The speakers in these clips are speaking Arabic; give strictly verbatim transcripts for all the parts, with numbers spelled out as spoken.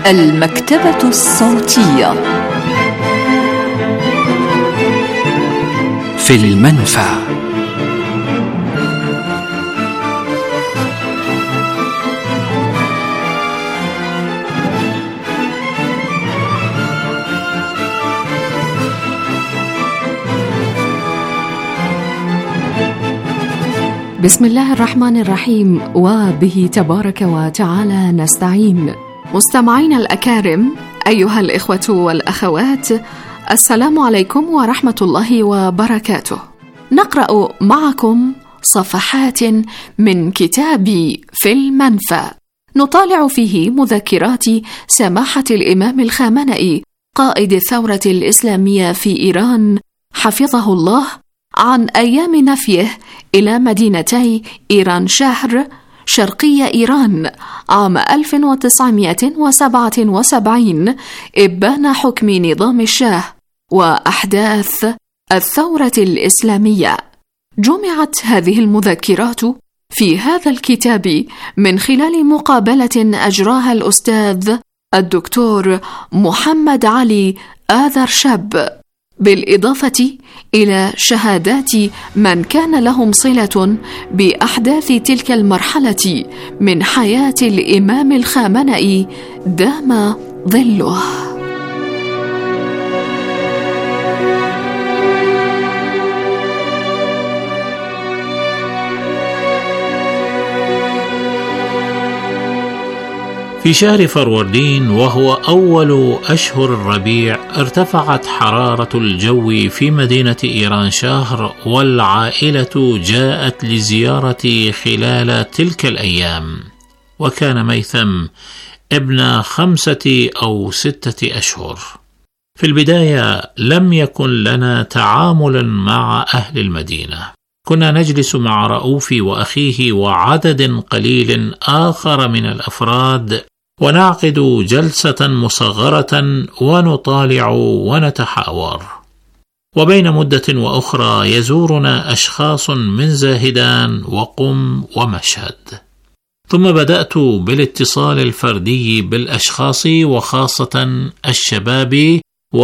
المكتبة الصوتية في المنفى. بسم الله الرحمن الرحيم، وبه تبارك وتعالى نستعين. مستمعين الأكارم، أيها الإخوة والأخوات، السلام عليكم ورحمة الله وبركاته. نقرأ معكم صفحات من كتاب في المنفى، نطالع فيه مذكرات سماحة الإمام الخامنئي قائد الثورة الإسلامية في إيران حفظه الله، عن أيام نفيه إلى مدينتي إيران شهر شرقي إيران عام ألف وتسعمائة وسبعة وسبعين إبان حكم نظام الشاه وأحداث الثورة الإسلامية. جمعت هذه المذكرات في هذا الكتاب من خلال مقابلة أجراها الأستاذ الدكتور محمد علي آذرشب، بالإضافة إلى شهادات من كان لهم صلة بأحداث تلك المرحلة من حياة الإمام الخامنئي دام ظله. في شهر فروردين، وهو أول أشهر الربيع، ارتفعت حرارة الجو في مدينة إيران شهر، والعائلة جاءت لزيارتي خلال تلك الأيام. وكان ميثم ابن خمسة أو ستة أشهر. في البداية لم يكن لنا تعامل مع أهل المدينة، كنا نجلس مع رؤوفي وأخيه وعدد قليل آخر من الأفراد، ونعقد جلسة مصغرة ونطالع ونتحاور. وبين مدة وأخرى يزورنا أشخاص من زاهدان وقم ومشهد. ثم بدأت بالاتصال الفردي بالأشخاص وخاصة الشباب،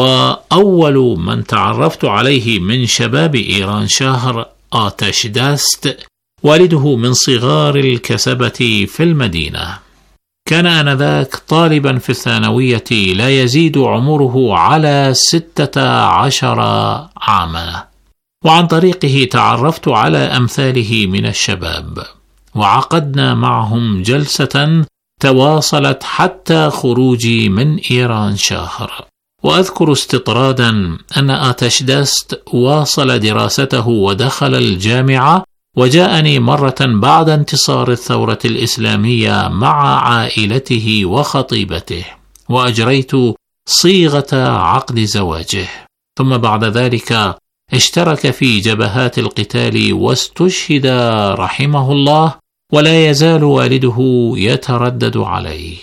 وأول من تعرفت عليه من شباب إيران شهر آتشدست، والده من صغار الكسبة في المدينة. كان آنذاك طالبا في الثانوية، لا يزيد عمره على ستة عشر عاما، وعن طريقه تعرفت على أمثاله من الشباب، وعقدنا معهم جلسة تواصلت حتى خروجي من إيران شهر. وأذكر استطرادا أن آتشدست واصل دراسته ودخل الجامعة، وجاءني مرة بعد انتصار الثورة الإسلامية مع عائلته وخطيبته، وأجريت صيغة عقد زواجه. ثم بعد ذلك اشترك في جبهات القتال واستشهد رحمه الله، ولا يزال والده يتردد عليه.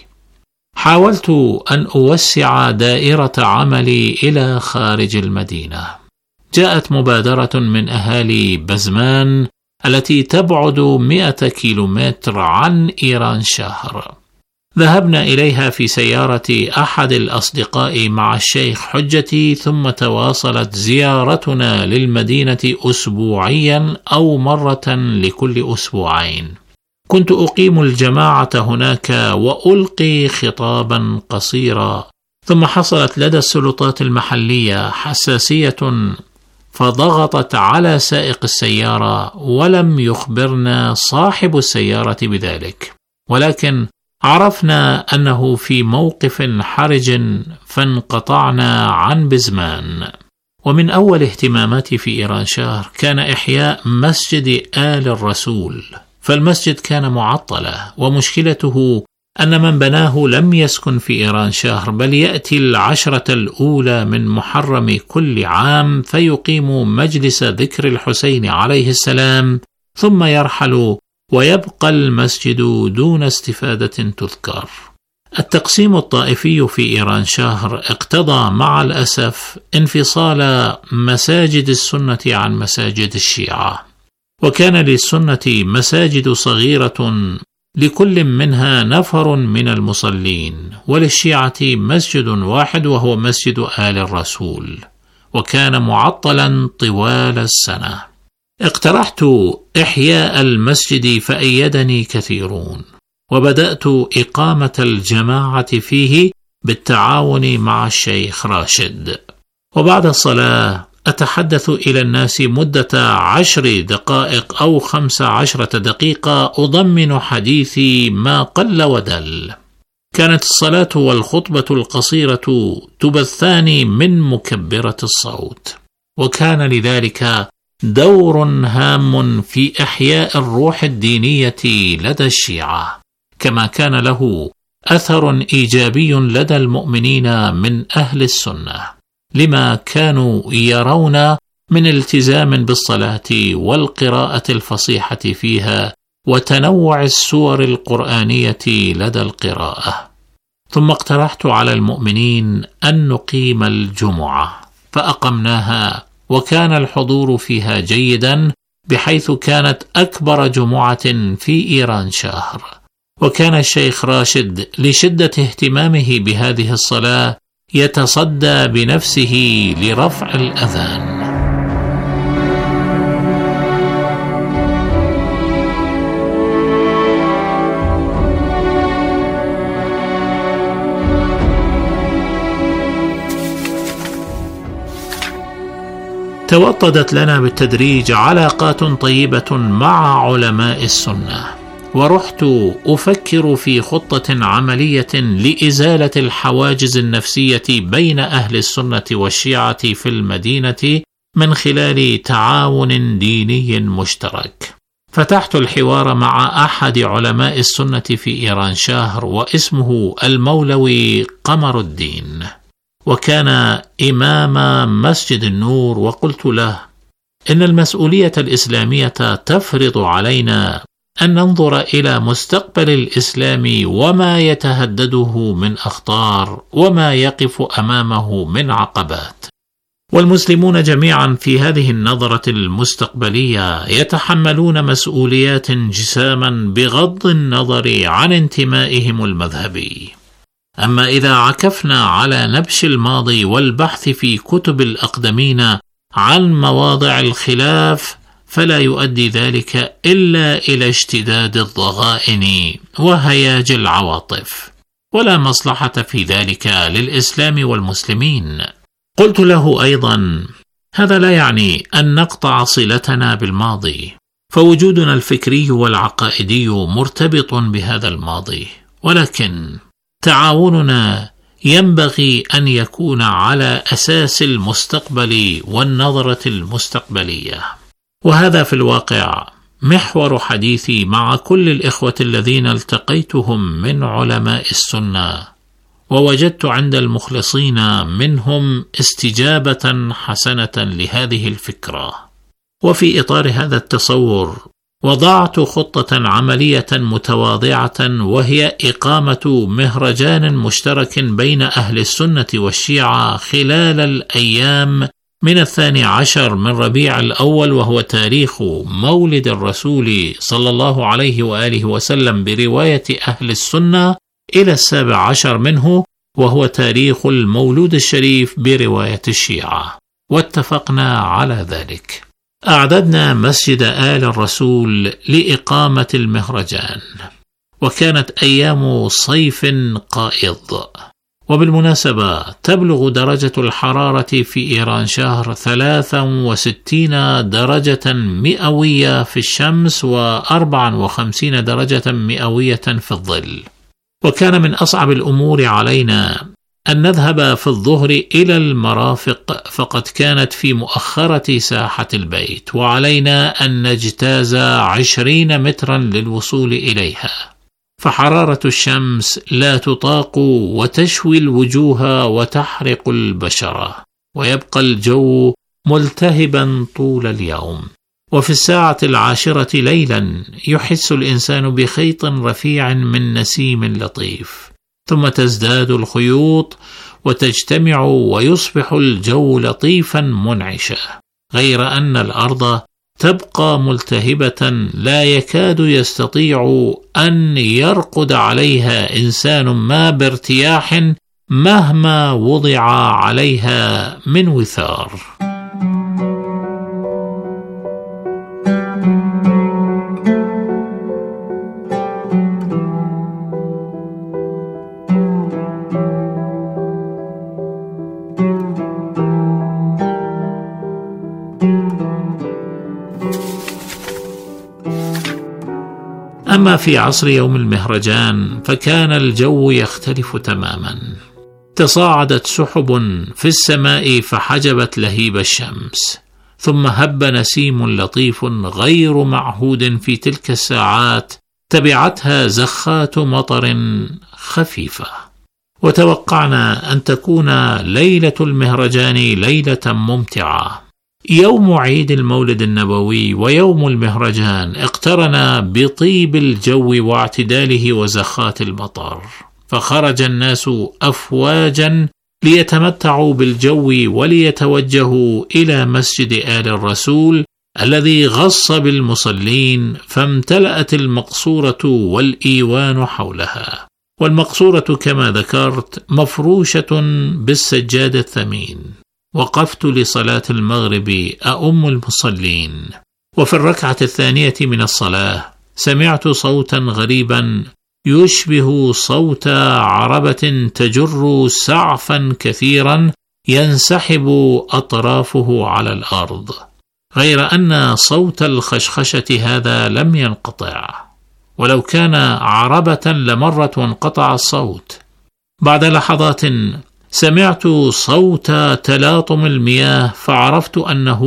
حاولت أن أوسع دائرة عملي إلى خارج المدينة. جاءت مبادرة من أهالي بزمان التي تبعد مئة كيلومتر عن إيران شهر. ذهبنا إليها في سيارة أحد الأصدقاء مع الشيخ حجتي، ثم تواصلت زيارتنا للمدينة أسبوعيا أو مرة لكل أسبوعين. كنت أقيم الجماعة هناك وألقي خطابا قصيرا. ثم حصلت لدى السلطات المحلية حساسية، فضغطت على سائق السيارة، ولم يخبرنا صاحب السيارة بذلك، ولكن عرفنا أنه في موقف حرج، فانقطعنا عن بزمان. ومن أول اهتماماتي في إيران شهر كان إحياء مسجد آل الرسول، فالمسجد كان معطلة، ومشكلته أن من بناه لم يسكن في إيران شهر، بل يأتي العشرة الأولى من محرم كل عام فيقيم مجلس ذكر الحسين عليه السلام، ثم يرحل، ويبقى المسجد دون استفادة تذكر. التقسيم الطائفي في إيران شهر اقتضى مع الأسف انفصال مساجد السنة عن مساجد الشيعة، وكان للسنة مساجد صغيرة لكل منها نفر من المصلين، وللشيعة مسجد واحد وهو مسجد آل الرسول، وكان معطلا طوال السنة. اقترحت إحياء المسجد فأيدني كثيرون، وبدأت إقامة الجماعة فيه بالتعاون مع الشيخ راشد. وبعد الصلاة أتحدث إلى الناس مدة عشر دقائق أو خمس عشرة دقيقة أضمن حديثي ما قل ودل. كانت الصلاة والخطبة القصيرة تبثان من مكبرة الصوت، وكان لذلك دور هام في إحياء الروح الدينية لدى الشيعة، كما كان له أثر إيجابي لدى المؤمنين من أهل السنة، لما كانوا يرون من التزام بالصلاة والقراءة الفصيحة فيها وتنوع السور القرآنية لدى القراءة. ثم اقترحت على المؤمنين أن نقيم الجمعة، فأقمناها، وكان الحضور فيها جيدا، بحيث كانت أكبر جمعة في إيران شهر. وكان الشيخ راشد لشدة اهتمامه بهذه الصلاة يتصدى بنفسه لرفع الأذان. توطدت لنا بالتدريج علاقات طيبة مع علماء السنة، ورحت أفكر في خطة عملية لإزالة الحواجز النفسية بين أهل السنة والشيعة في المدينة من خلال تعاون ديني مشترك. فتحت الحوار مع أحد علماء السنة في إيران شهر، واسمه المولوي قمر الدين، وكان إمام مسجد النور، وقلت له إن المسؤولية الإسلامية تفرض علينا أن ننظر إلى مستقبل الإسلام وما يتهدده من أخطار وما يقف أمامه من عقبات، والمسلمون جميعا في هذه النظرة المستقبلية يتحملون مسؤوليات جساما بغض النظر عن انتمائهم المذهبي. أما إذا عكفنا على نبش الماضي والبحث في كتب الأقدمين عن مواضع الخلاف، فلا يؤدي ذلك إلا إلى اشتداد الضغائن وهياج العواطف، ولا مصلحة في ذلك للإسلام والمسلمين. قلت له أيضا: هذا لا يعني أن نقطع صلتنا بالماضي، فوجودنا الفكري والعقائدي مرتبط بهذا الماضي، ولكن تعاوننا ينبغي أن يكون على أساس المستقبل والنظرة المستقبلية. وهذا في الواقع محور حديثي مع كل الإخوة الذين التقيتهم من علماء السنة، ووجدت عند المخلصين منهم استجابة حسنة لهذه الفكرة. وفي إطار هذا التصور وضعت خطة عملية متواضعة، وهي إقامة مهرجان مشترك بين أهل السنة والشيعة خلال الأيام من الثاني عشر من ربيع الأول، وهو تاريخ مولد الرسول صلى الله عليه وآله وسلم برواية أهل السنة، إلى السابع عشر منه، وهو تاريخ المولود الشريف برواية الشيعة، واتفقنا على ذلك. أعددنا مسجد آل الرسول لإقامة المهرجان، وكانت أيام صيف قائض. وبالمناسبة تبلغ درجة الحرارة في إيران شهر ثلاثة وستين درجة مئوية في الشمس وأربعة وخمسين درجة مئوية في الظل. وكان من أصعب الأمور علينا أن نذهب في الظهر إلى المرافق، فقد كانت في مؤخرة ساحة البيت، وعلينا أن نجتاز عشرين مترا للوصول إليها، فحرارة الشمس لا تطاق وتشوي الوجوه وتحرق البشرة، ويبقى الجو ملتهبا طول اليوم. وفي الساعة العاشرة ليلا يحس الإنسان بخيط رفيع من نسيم لطيف، ثم تزداد الخيوط وتجتمع ويصبح الجو لطيفا منعشا، غير أن الأرض تبقى ملتهبة لا يكاد يستطيع أن يرقد عليها إنسان ما بارتياح مهما وضع عليها من وثار. أما في عصر يوم المهرجان فكان الجو يختلف تماما. تصاعدت سحب في السماء فحجبت لهيب الشمس، ثم هب نسيم لطيف غير معهود في تلك الساعات، تبعتها زخات مطر خفيفة. وتوقعنا أن تكون ليلة المهرجان ليلة ممتعة. يوم عيد المولد النبوي ويوم المهرجان اقترنا بطيب الجو واعتداله وزخات المطر، فخرج الناس أفواجا ليتمتعوا بالجو وليتوجهوا إلى مسجد آل الرسول الذي غص بالمصلين، فامتلأت المقصورة والإيوان حولها. والمقصورة كما ذكرت مفروشة بالسجاد الثمين. وقفت لصلاة المغرب أؤم المصلين، وفي الركعة الثانية من الصلاة سمعت صوتا غريبا يشبه صوت عربة تجر سعفا كثيرا ينسحب أطرافه على الأرض، غير أن صوت الخشخشة هذا لم ينقطع، ولو كان عربة لمرت وانقطع الصوت. بعد لحظات سمعت صوت تلاطم المياه، فعرفت أنه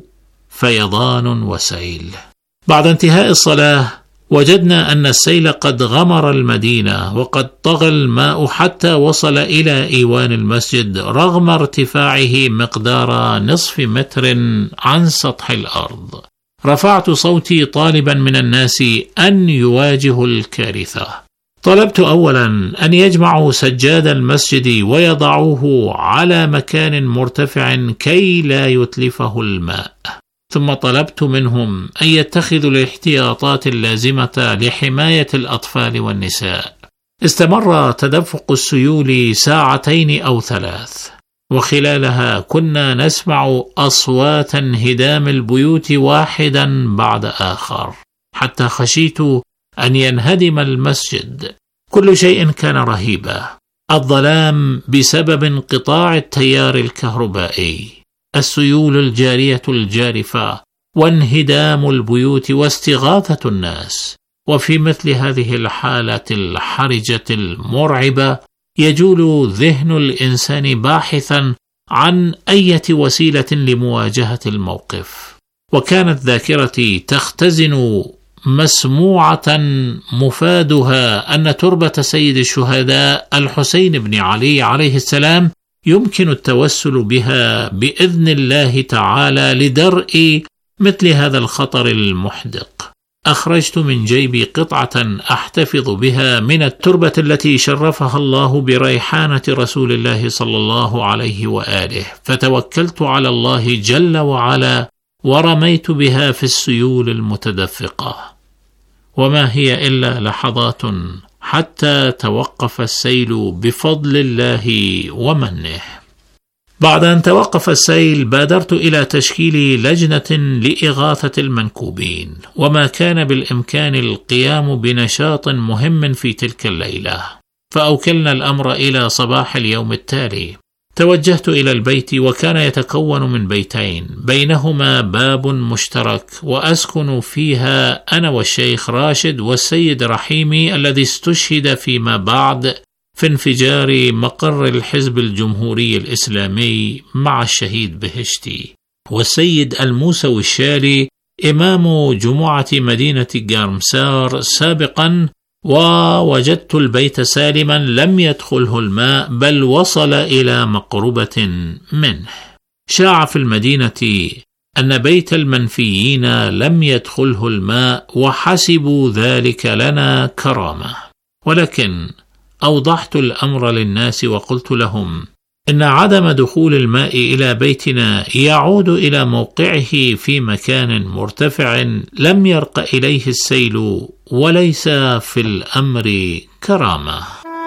فيضان وسيل. بعد انتهاء الصلاة وجدنا أن السيل قد غمر المدينة، وقد طغى الماء حتى وصل إلى إيوان المسجد رغم ارتفاعه مقدار نصف متر عن سطح الأرض. رفعت صوتي طالبا من الناس أن يواجهوا الكارثة. طلبت أولا أن يجمعوا سجاد المسجد ويضعوه على مكان مرتفع كي لا يتلفه الماء، ثم طلبت منهم أن يتخذوا الاحتياطات اللازمة لحماية الأطفال والنساء. استمر تدفق السيول ساعتين أو ثلاث، وخلالها كنا نسمع أصوات انهدام البيوت واحدا بعد آخر، حتى خشيت أن ينهدم المسجد. كل شيء كان رهيبا: الظلام بسبب انقطاع التيار الكهربائي، السيول الجارية الجارفة، وانهدام البيوت، واستغاثة الناس. وفي مثل هذه الحالة الحرجة المرعبة يجول ذهن الإنسان باحثا عن أي وسيلة لمواجهة الموقف. وكانت ذاكرتي تختزن مسموعة مفادها أن تربة سيد الشهداء الحسين بن علي عليه السلام يمكن التوسل بها بإذن الله تعالى لدرء مثل هذا الخطر المحدق. أخرجت من جيبي قطعة أحتفظ بها من التربة التي شرفها الله بريحانة رسول الله صلى الله عليه وآله، فتوكلت على الله جل وعلا ورميت بها في السيول المتدفقة. وما هي إلا لحظات حتى توقف السيل بفضل الله ومنه. بعد أن توقف السيل بادرت إلى تشكيل لجنة لإغاثة المنكوبين، وما كان بالإمكان القيام بنشاط مهم في تلك الليلة، فأوكلنا الأمر إلى صباح اليوم التالي. توجهت إلى البيت، وكان يتكون من بيتين بينهما باب مشترك، وأسكن فيها أنا والشيخ راشد والسيد رحيمي الذي استشهد فيما بعد في انفجار مقر الحزب الجمهوري الإسلامي مع الشهيد بهشتي، والسيد الموسوي الشالي إمام جمعة مدينة جارمسار سابقا. ووجدت البيت سالما لم يدخله الماء، بل وصل إلى مقربة منه. شاع في المدينة أن بيت المنفيين لم يدخله الماء، وحسبوا ذلك لنا كرامة. ولكن أوضحت الأمر للناس وقلت لهم إن عدم دخول الماء إلى بيتنا يعود إلى موقعه في مكان مرتفع لم يرق إليه السيل، وليس في الأمر كرامة.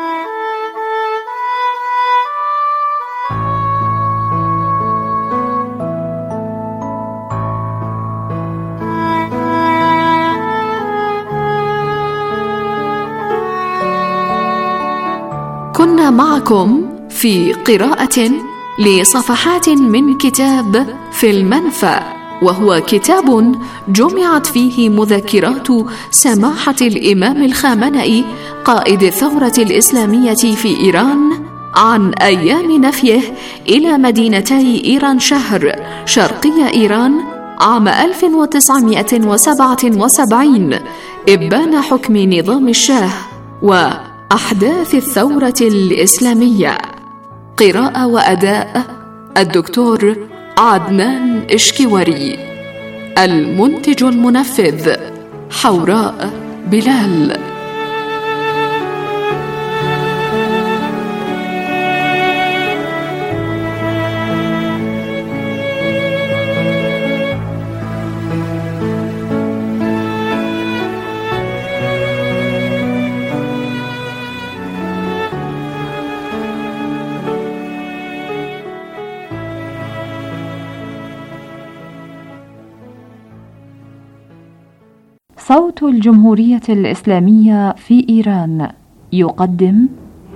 كنا معكم في قراءة لصفحات من كتاب في المنفى، وهو كتاب جمعت فيه مذكرات سماحة الإمام الخامنئي قائد الثورة الإسلامية في إيران عن أيام نفيه إلى مدينتي إيران شهر شرقي إيران عام ألف وتسعمائة وسبعة وسبعين إبان حكم نظام الشاه وأحداث الثورة الإسلامية. قراءة وأداء الدكتور عدنان إشكواري. المنتج المنفذ حوراء بلال. صوت الجمهورية الإسلامية في إيران يقدم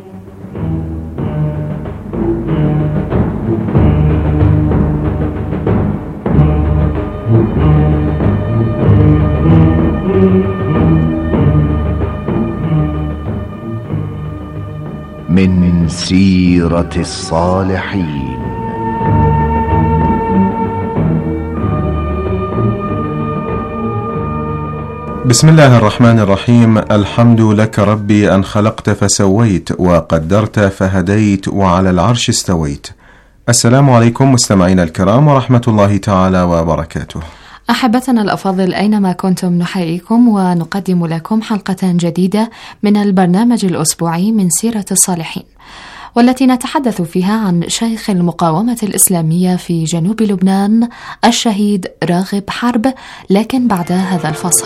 من سيرة الصالحين. بسم الله الرحمن الرحيم. الحمد لك ربي أن خلقت فسويت وقدرت فهديت وعلى العرش استويت. السلام عليكم مستمعينا الكرام ورحمة الله تعالى وبركاته. أحبتنا الأفاضل، أينما كنتم نحييكم ونقدم لكم حلقة جديدة من البرنامج الأسبوعي من سيرة الصالحين، والتي نتحدث فيها عن شيخ المقاومة الإسلامية في جنوب لبنان الشهيد راغب حرب، لكن بعد هذا الفصل.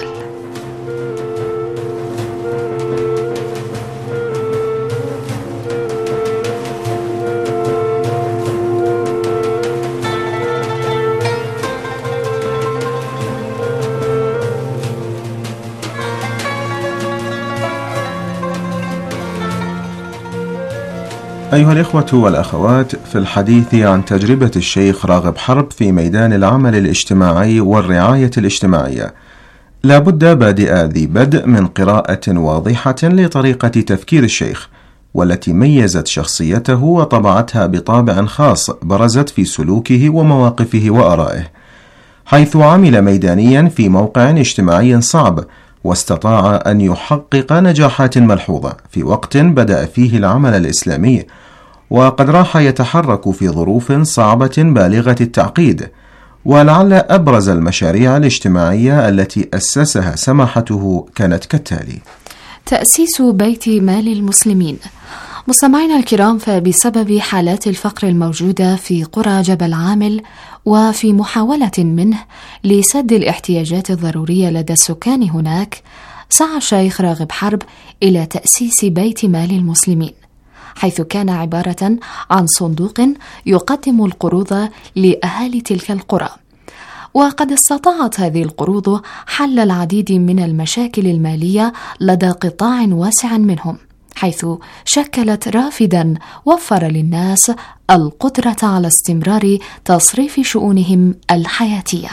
أيها الإخوة والأخوات، في الحديث عن تجربة الشيخ راغب حرب في ميدان العمل الاجتماعي والرعاية الاجتماعية، لا بد بادئ ذي بدء من قراءة واضحة لطريقة تفكير الشيخ، والتي ميزت شخصيته وطبعتها بطابع خاص برزت في سلوكه ومواقفه وآرائه، حيث عمل ميدانيا في موقع اجتماعي صعب، واستطاع أن يحقق نجاحات ملحوظة في وقت بدأ فيه العمل الإسلامي، وقد راح يتحرك في ظروف صعبة بالغة التعقيد. ولعل أبرز المشاريع الاجتماعية التي أسسها سماحته كانت كالتالي: تأسيس بيت مال المسلمين. مستمعينا الكرام، فبسبب حالات الفقر الموجودة في قرى جبل عامل، وفي محاولة منه لسد الاحتياجات الضرورية لدى السكان هناك، سعى الشيخ راغب حرب إلى تأسيس بيت مال المسلمين، حيث كان عبارة عن صندوق يقدم القروض لأهالي تلك القرى. وقد استطاعت هذه القروض حل العديد من المشاكل المالية لدى قطاع واسع منهم، حيث شكلت رافدا وفر للناس القدرة على استمرار تصريف شؤونهم الحياتية.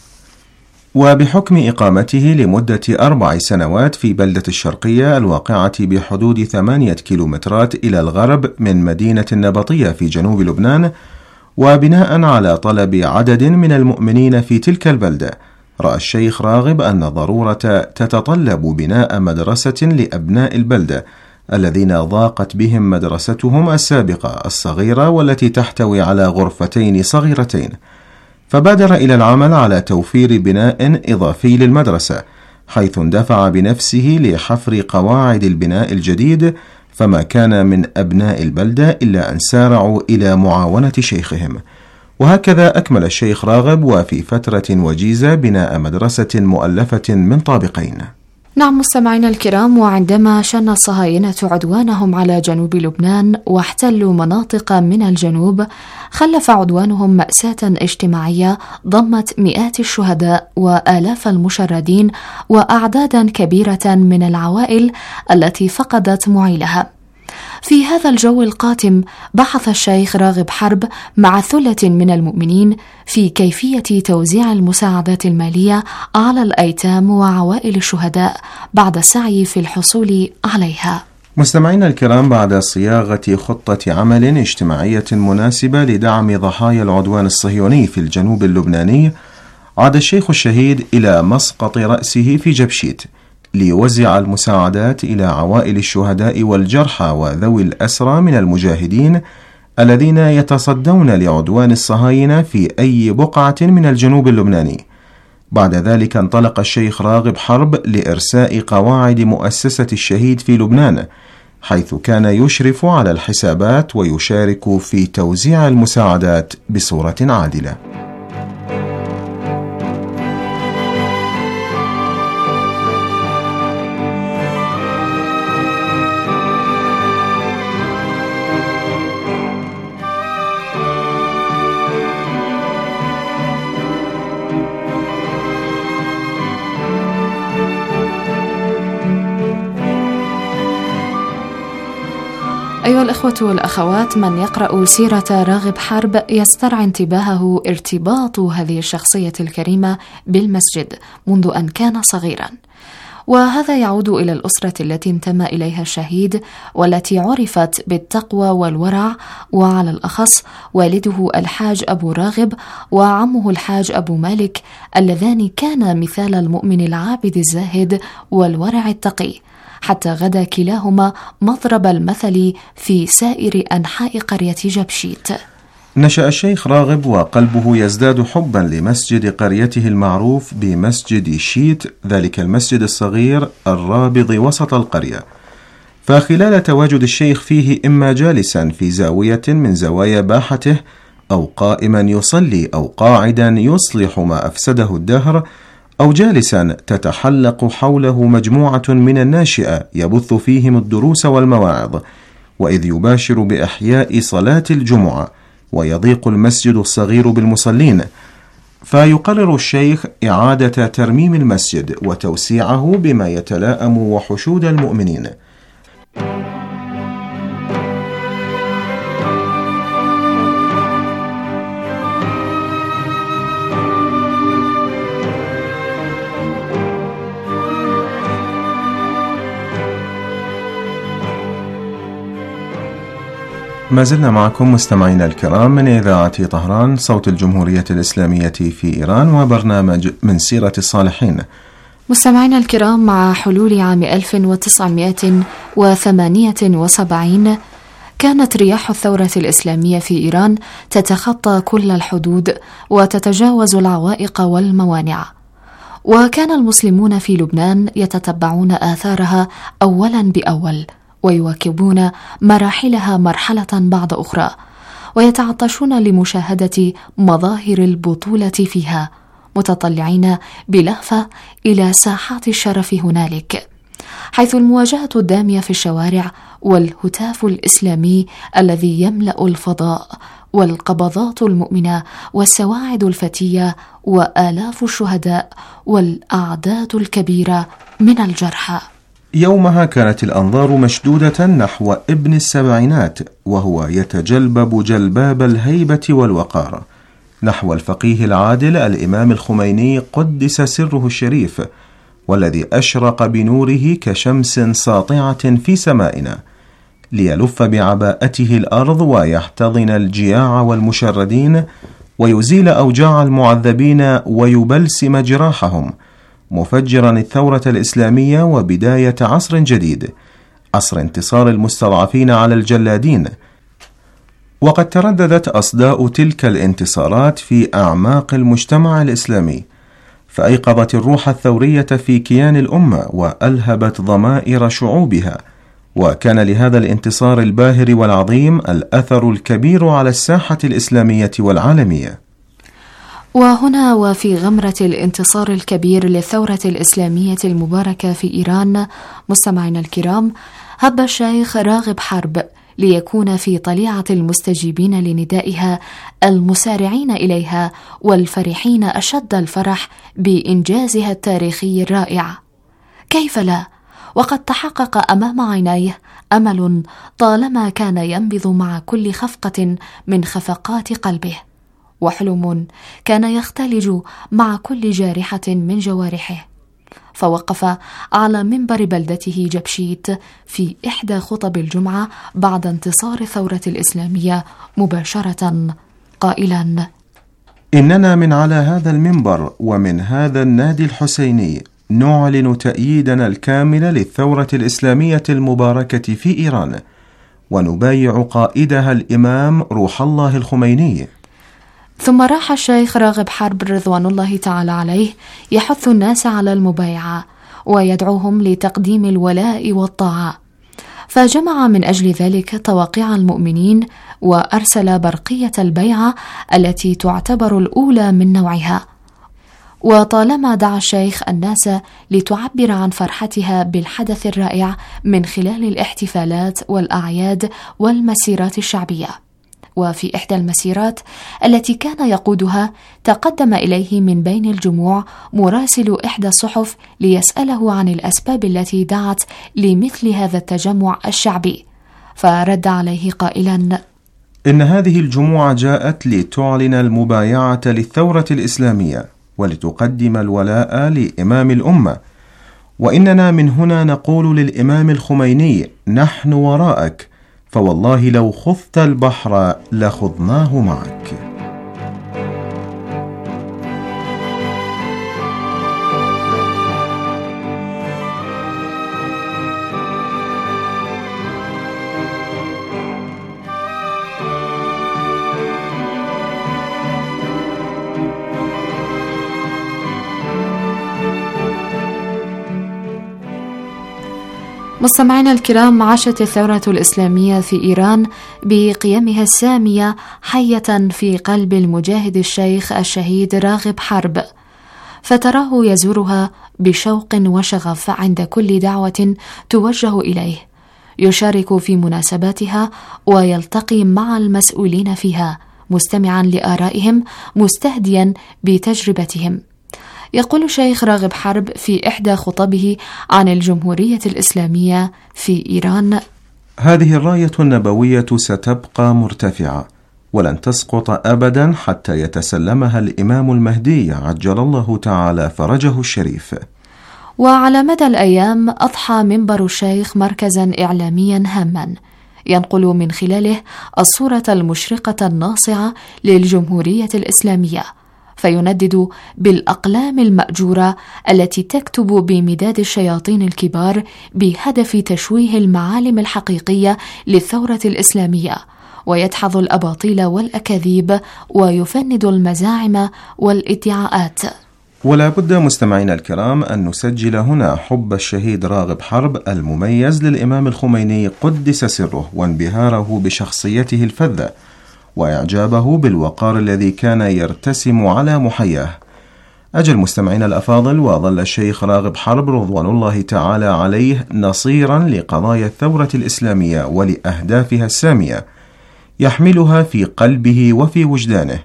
وبحكم إقامته لمدة أربع سنوات في بلدة الشرقية الواقعة بحدود ثمانية كيلومترات إلى الغرب من مدينة النبطية في جنوب لبنان، وبناء على طلب عدد من المؤمنين في تلك البلدة، رأى الشيخ راغب أن ضرورة تتطلب بناء مدرسة لأبناء البلدة الذين ضاقت بهم مدرستهم السابقة الصغيرة والتي تحتوي على غرفتين صغيرتين، فبادر إلى العمل على توفير بناء إضافي للمدرسة، حيث اندفع بنفسه لحفر قواعد البناء الجديد فما كان من أبناء البلدة إلا أن سارعوا إلى معاونة شيخهم. وهكذا أكمل الشيخ راغب وفي فترة وجيزة بناء مدرسة مؤلفة من طابقين. نعم مستمعينا الكرام، وعندما شن الصهاينة عدوانهم على جنوب لبنان واحتلوا مناطق من الجنوب، خلف عدوانهم مأساة اجتماعية ضمت مئات الشهداء وآلاف المشردين وأعدادا كبيرة من العوائل التي فقدت معيلها. في هذا الجو القاتم بحث الشيخ راغب حرب مع ثلة من المؤمنين في كيفية توزيع المساعدات المالية على الأيتام وعوائل الشهداء بعد السعي في الحصول عليها. مستمعينا الكرام، بعد صياغة خطة عمل اجتماعية مناسبة لدعم ضحايا العدوان الصهيوني في الجنوب اللبناني، عاد الشيخ الشهيد إلى مسقط رأسه في جبشيت ليوزع المساعدات إلى عوائل الشهداء والجرحى وذوي الأسرى من المجاهدين الذين يتصدون لعدوان الصهاينة في أي بقعة من الجنوب اللبناني. بعد ذلك انطلق الشيخ راغب حرب لإرساء قواعد مؤسسة الشهيد في لبنان، حيث كان يشرف على الحسابات ويشارك في توزيع المساعدات بصورة عادلة. أيها الأخوة والأخوات، من يقرأ سيرة راغب حرب يسترعي انتباهه ارتباط هذه الشخصية الكريمة بالمسجد منذ أن كان صغيرا، وهذا يعود إلى الأسرة التي انتمى إليها الشهيد والتي عرفت بالتقوى والورع، وعلى الأخص والده الحاج أبو راغب وعمه الحاج أبو مالك اللذان كانا مثال المؤمن العابد الزاهد والورع التقي، حتى غدا كلاهما مضرب المثل في سائر أنحاء قرية جبشيت. نشأ الشيخ راغب وقلبه يزداد حبا لمسجد قريته المعروف بمسجد شيت، ذلك المسجد الصغير الرابض وسط القرية. فخلال تواجد الشيخ فيه إما جالسا في زاوية من زوايا باحته، أو قائما يصلي، أو قاعدا يصلح ما أفسده الدهر، أو جالسا تتحلق حوله مجموعة من الناشئة يبث فيهم الدروس والمواعظ، وإذ يباشر بإحياء صلاة الجمعة ويضيق المسجد الصغير بالمصلين، فيقرر الشيخ إعادة ترميم المسجد وتوسيعه بما يتلائم وحشود المؤمنين. ما زلنا معكم مستمعينا الكرام من إذاعة طهران صوت الجمهورية الإسلامية في إيران، وبرنامج من سيرة الصالحين. مستمعينا الكرام، مع حلول عام ألف وتسعمائة وثمانية وسبعين كانت رياح الثورة الإسلامية في إيران تتخطى كل الحدود وتتجاوز العوائق والموانع، وكان المسلمون في لبنان يتتبعون آثارها أولا بأول، ويواكبون مراحلها مرحلة بعد أخرى، ويتعطشون لمشاهدة مظاهر البطولة فيها، متطلعين بلهفة إلى ساحات الشرف هنالك، حيث المواجهة الدامية في الشوارع والهتاف الإسلامي الذي يملأ الفضاء، والقبضات المؤمنة والسواعد الفتية وآلاف الشهداء والأعداد الكبيرة من الجرحى. يومها كانت الأنظار مشدودة نحو ابن السبعينات وهو يتجلبب جلباب الهيبة والوقار، نحو الفقيه العادل الإمام الخميني قدس سره الشريف، والذي أشرق بنوره كشمس ساطعة في سمائنا، ليلف بعباءته الأرض ويحتضن الجياع والمشردين، ويزيل أوجاع المعذبين ويبلسم جراحهم، مفجرا الثورة الإسلامية وبداية عصر جديد، عصر انتصار المستضعفين على الجلادين. وقد ترددت أصداء تلك الانتصارات في أعماق المجتمع الإسلامي، فأيقظت الروح الثورية في كيان الأمة وألهبت ضمائر شعوبها، وكان لهذا الانتصار الباهر والعظيم الأثر الكبير على الساحة الإسلامية والعالمية. وهنا وفي غمرة الانتصار الكبير للثورة الإسلامية المباركة في إيران، مستمعينا الكرام، هب الشيخ راغب حرب ليكون في طليعة المستجيبين لندائها، المسارعين إليها والفرحين أشد الفرح بإنجازها التاريخي الرائع. كيف لا؟ وقد تحقق أمام عينيه أمل طالما كان ينبض مع كل خفقة من خفقات قلبه، وحلم كان يختلج مع كل جارحة من جوارحه. فوقف على منبر بلدته جبشيت في إحدى خطب الجمعة بعد انتصار الثورة الإسلامية مباشرة قائلا: إننا من على هذا المنبر ومن هذا النادي الحسيني نعلن تأييدنا الكامل للثورة الإسلامية المباركة في إيران، ونبايع قائدها الإمام روح الله الخميني. ثم راح الشيخ راغب حرب رضوان الله تعالى عليه يحث الناس على المبايعة ويدعوهم لتقديم الولاء والطاعة، فجمع من أجل ذلك توقيع المؤمنين وأرسل برقية البيعة التي تعتبر الأولى من نوعها. وطالما دعا الشيخ الناس لتعبر عن فرحتها بالحدث الرائع من خلال الاحتفالات والأعياد والمسيرات الشعبية. وفي إحدى المسيرات التي كان يقودها تقدم إليه من بين الجموع مراسل إحدى الصحف ليسأله عن الأسباب التي دعت لمثل هذا التجمع الشعبي، فرد عليه قائلا: إن هذه الجموع جاءت لتعلن المبايعة للثورة الإسلامية ولتقدم الولاء لإمام الأمة، وإننا من هنا نقول للإمام الخميني: نحن وراءك، فوالله لو خضت البحر لخضناه معك. مستمعينا الكرام، عاشت الثورة الإسلامية في إيران بقيمها السامية حية في قلب المجاهد الشيخ الشهيد راغب حرب، فتراه يزورها بشوق وشغف عند كل دعوة توجه إليه، يشارك في مناسباتها ويلتقي مع المسؤولين فيها مستمعا لآرائهم مستهديا بتجربتهم. يقول الشيخ راغب حرب في إحدى خطبه عن الجمهورية الإسلامية في إيران: هذه الراية النبوية ستبقى مرتفعة ولن تسقط أبدا حتى يتسلمها الإمام المهدي عجل الله تعالى فرجه الشريف. وعلى مدى الأيام أضحى منبر الشيخ مركزا إعلاميا هاما ينقل من خلاله الصورة المشرقة الناصعة للجمهورية الإسلامية، فيندد بالأقلام المأجورة التي تكتب بمداد الشياطين الكبار بهدف تشويه المعالم الحقيقية للثورة الإسلامية، ويدحض الأباطيل والأكاذيب ويفند المزاعم والادعاءات. ولا بد مستمعينا الكرام أن نسجل هنا حب الشهيد راغب حرب المميز للإمام الخميني قدس سره، وانبهاره بشخصيته الفذة، وإعجابه بالوقار الذي كان يرتسم على محياه. أجل مستمعينا الأفاضل، وظل الشيخ راغب حرب رضوان الله تعالى عليه نصيرا لقضايا الثورة الإسلامية ولأهدافها السامية، يحملها في قلبه وفي وجدانه،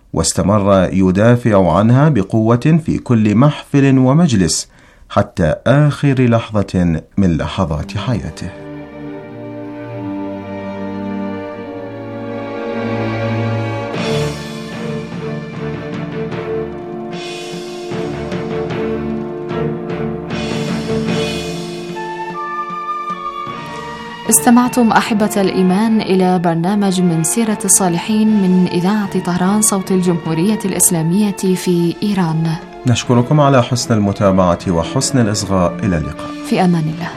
واستمر يدافع عنها بقوة في كل محفل ومجلس حتى آخر لحظة من لحظات حياته. استمعتم أحبة الإيمان إلى برنامج من سيرة الصالحين من إذاعة طهران صوت الجمهورية الإسلامية في إيران. نشكركم على حسن المتابعة وحسن الإصغاء. إلى اللقاء في أمان الله.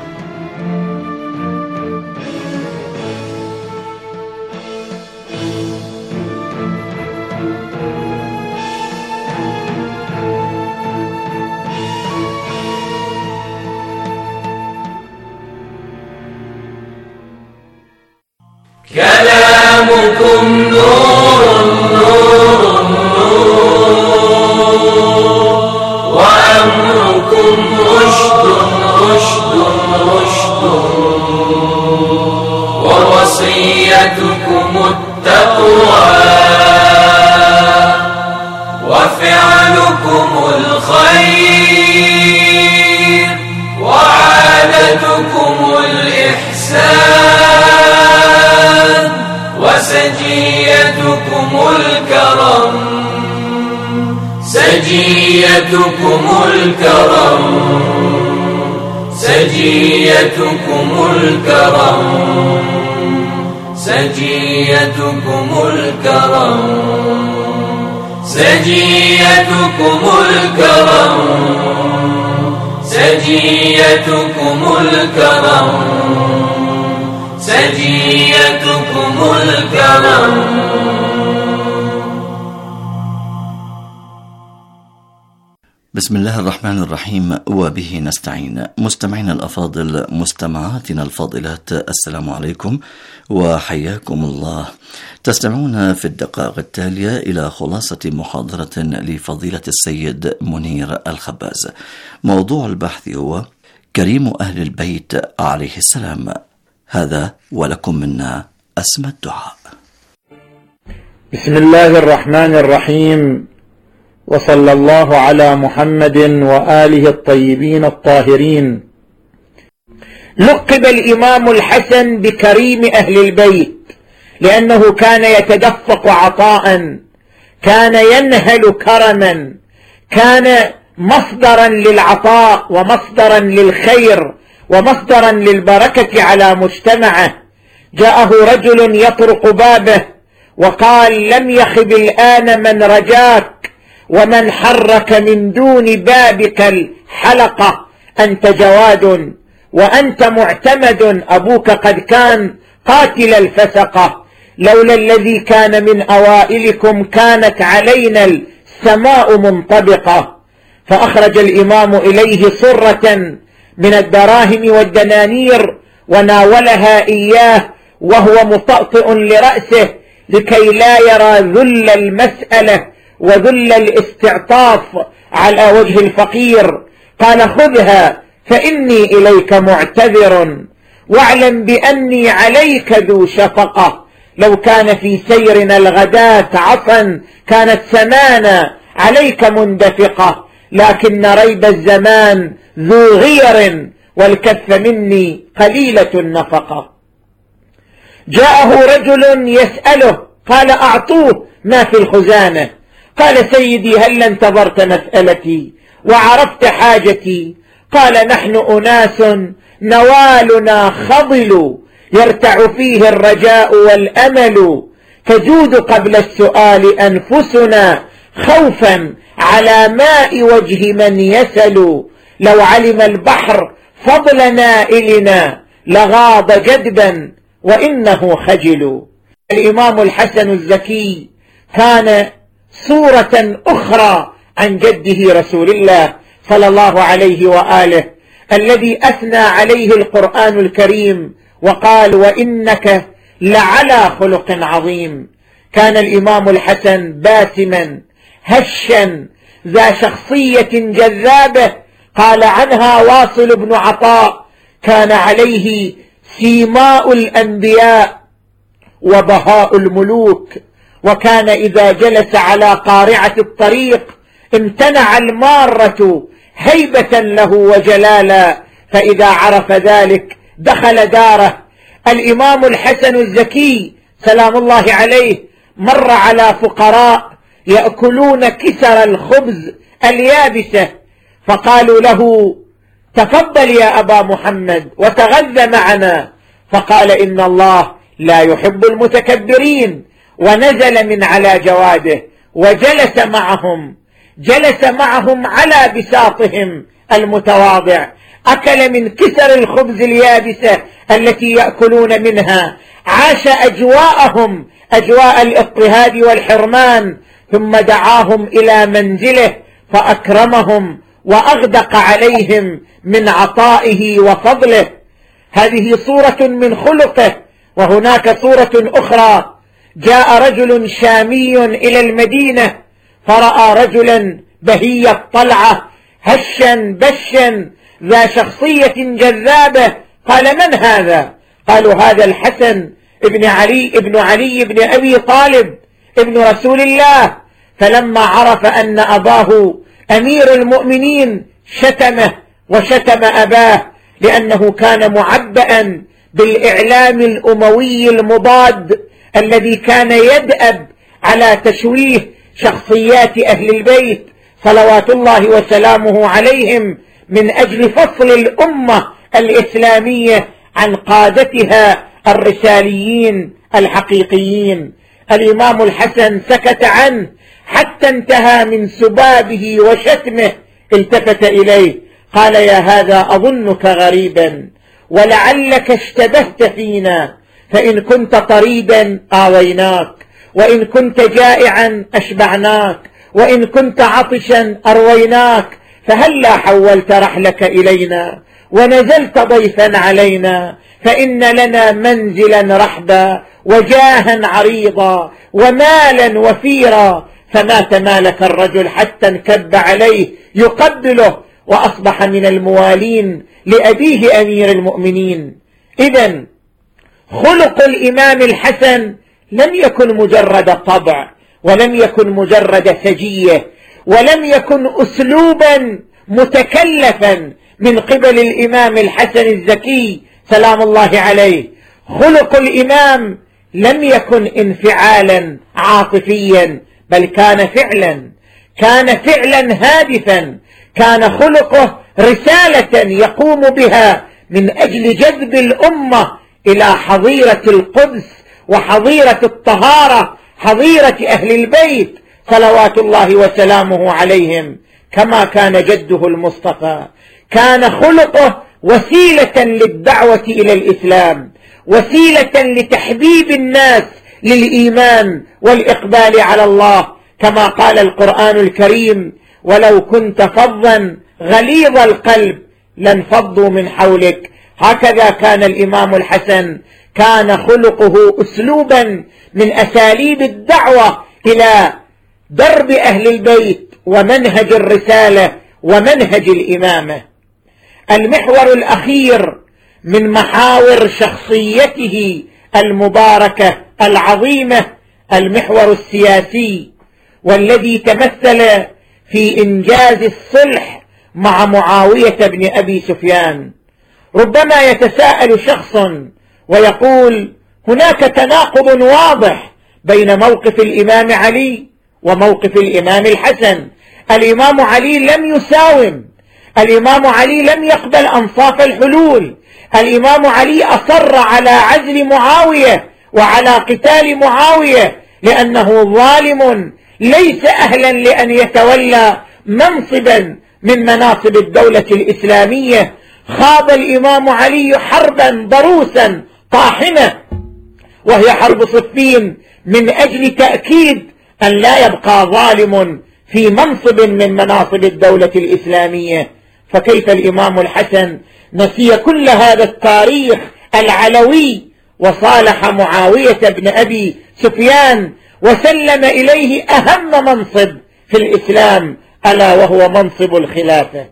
سجيتكم الكرم سجيتكم الكرم سجيتكم الكرم سجيتكم الكرم سجيتكم الكرم سجيتكم الكرم سجيتكم الكرم. بسم الله الرحمن الرحيم وبه نستعين. مستمعينا الأفاضل، مستمعاتنا الفاضلات، السلام عليكم وحياكم الله. تستمعون في الدقائق التالية إلى خلاصة محاضرة لفضيلة السيد منير الخباز. موضوع البحث هو كريم أهل البيت عليه السلام. هذا ولكم منا أسمى الدعاء. بسم الله الرحمن الرحيم، وصلى الله على محمد وآله الطيبين الطاهرين. لقب الإمام الحسن بكريم أهل البيت لأنه كان يتدفق عطاء، كان ينهل كرما، كان مصدرا للعطاء ومصدرا للخير ومصدرا للبركة على مجتمعه. جاءه رجل يطرق بابه وقال: لم يخب الآن من رجاك ومن حرك من دون بابك الحلقة، أنت جواد وأنت معتمد، أبوك قد كان قاتل الفسقة، لولا الذي كان من أوائلكم كانت علينا السماء منطبقة. فأخرج الإمام إليه صرة من الدراهم والدنانير وناولها إياه وهو مطأطئ لرأسه لكي لا يرى ذل المسألة وذل الاستعطاف على وجه الفقير. قال: خذها فإني إليك معتذر، واعلم بأني عليك ذو شفقة، لو كان في سيرنا الغداة عصا كانت سمانا عليك مندفقة، لكن ريب الزمان ذو غير والكف مني قليلة النفقة. جاءه رجل يسأله، قال: أعطوه ما في الخزانة. قال: سيدي، هل انتظرت مسألتي وعرفت حاجتي؟ قال: نحن أناس نوالنا خضل يرتع فيه الرجاء والأمل، تجود قبل السؤال أنفسنا خوفا على ماء وجه من يسل، لو علم البحر فضل نائلنا لغاض جدبا وإنه خجل. الإمام الحسن الزكي كان صورة أخرى عن جده رسول الله صلى الله عليه وآله، الذي أثنى عليه القرآن الكريم وقال: وإنك لعلى خلق عظيم. كان الإمام الحسن باسما هشا ذا شخصية جذابة، قال عنها واصل بن عطاء: كان عليه سيماء الأنبياء وبهاء الملوك، وكان إذا جلس على قارعة الطريق امتنع المارة هيبة له وجلالا، فإذا عرف ذلك دخل داره. الإمام الحسن الزكي سلام الله عليه مر على فقراء يأكلون كسر الخبز اليابسة، فقالوا له: تفضل يا أبا محمد وتغذى معنا. فقال: إن الله لا يحب المتكبرين، ونزل من على جواده وجلس معهم، جلس معهم على بساطهم المتواضع، أكل من كسر الخبز اليابسة التي يأكلون منها، عاش أجواءهم، أجواء الاضطهاد والحرمان، ثم دعاهم إلى منزله فأكرمهم وأغدق عليهم من عطائه وفضله. هذه صورة من خلقه. وهناك صورة أخرى: جاء رجل شامي إلى المدينة فرأى رجلا بهي الطلعة هشا بشا ذا شخصية جذابة. قال: من هذا؟ قالوا: هذا الحسن ابن علي ابن علي ابن أبي طالب ابن رسول الله. فلما عرف أن أباه أمير المؤمنين شتمه وشتم أباه، لأنه كان معبئا بالإعلام الأموي المضاد الذي كان يدأب على تشويه شخصيات أهل البيت صلوات الله وسلامه عليهم من أجل فصل الأمة الإسلامية عن قادتها الرساليين الحقيقيين. الإمام الحسن سكت عنه حتى انتهى من سبابه وشتمه. التفت إليه قال: يا هذا أظنك غريبا ولعلك اشتبهت فينا، فإن كنت طريدا آويناك، وإن كنت جائعا أشبعناك، وإن كنت عطشا أرويناك، فهلا حولت رحلك إلينا ونزلت ضيفا علينا، فإن لنا منزلا رحبا وجاها عريضا ومالا وفيرا. فما تمالك الرجل حتى انكب عليه يقبله وأصبح من الموالين لأبيه أمير المؤمنين. إذن خلق الإمام الحسن لم يكن مجرد طبع، ولم يكن مجرد سجية، ولم يكن أسلوبا متكلفا من قبل الإمام الحسن الزكي سلام الله عليه. خلق الإمام لم يكن انفعالا عاطفيا، بل كان فعلا كان فعلا هادفا. كان خلقه رسالة يقوم بها من أجل جذب الأمة إلى حظيرة القدس وحظيرة الطهارة، حظيرة أهل البيت صلوات الله وسلامه عليهم. كما كان جده المصطفى كان خلقه وسيلة للدعوة إلى الإسلام، وسيلة لتحبيب الناس للإيمان والإقبال على الله، كما قال القرآن الكريم: ولو كنت فظا غليظ القلب لانفضوا من حولك. هكذا كان الإمام الحسن، كان خلقه أسلوبا من أساليب الدعوة إلى درب أهل البيت ومنهج الرسالة ومنهج الإمامة. المحور الأخير من محاور شخصيته المباركة العظيمة المحور السياسي، والذي تمثل في إنجاز الصلح مع معاوية بن أبي سفيان. ربما يتساءل شخص ويقول: هناك تناقض واضح بين موقف الإمام علي وموقف الإمام الحسن. الإمام علي لم يساوم، الإمام علي لم يقبل أنصاف الحلول، الإمام علي أصر على عزل معاوية وعلى قتال معاوية لأنه ظالم ليس أهلا لأن يتولى منصبا من مناصب الدولة الإسلامية. خاض الإمام علي حربا ضروسا طاحنة، وهي حرب صفين، من أجل تأكيد أن لا يبقى ظالم في منصب من مناصب الدولة الإسلامية. فكيف الإمام الحسن نسي كل هذا التاريخ العلوي وصالح معاوية بن أبي سفيان وسلم إليه أهم منصب في الإسلام، ألا وهو منصب الخلافة؟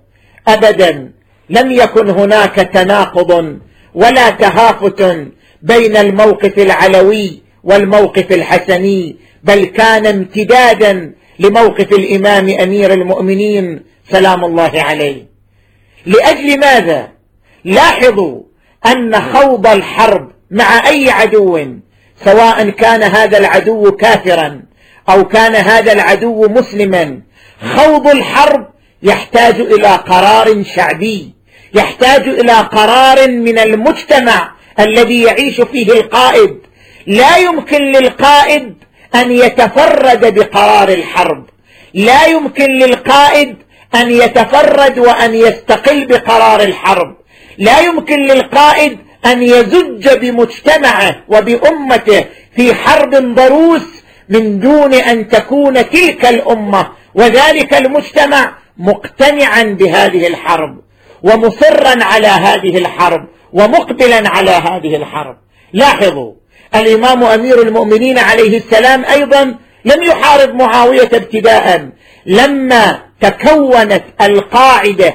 أبدا لم يكن هناك تناقض ولا تهافت بين الموقف العلوي والموقف الحسني، بل كان امتدادا لموقف الإمام أمير المؤمنين سلام الله عليه. لأجل ماذا؟ لاحظوا أن خوض الحرب مع أي عدو، سواء كان هذا العدو كافرا أو كان هذا العدو مسلما، خوض الحرب يحتاج إلى قرار شعبي، يحتاج إلى قرار من المجتمع الذي يعيش فيه القائد. لا يمكن للقائد أن يتفرد بقرار الحرب، لا يمكن للقائد أن يتفرد وأن يستقل بقرار الحرب، لا يمكن للقائد أن يزج بمجتمعه وبأمته في حرب ضروس من دون أن تكون تلك الأمة وذلك المجتمع مقتنعا بهذه الحرب ومصرا على هذه الحرب ومقبلا على هذه الحرب. لاحظوا الإمام أمير المؤمنين عليه السلام أيضا لم يحارب معاوية ابتداء. لما تكونت القاعدة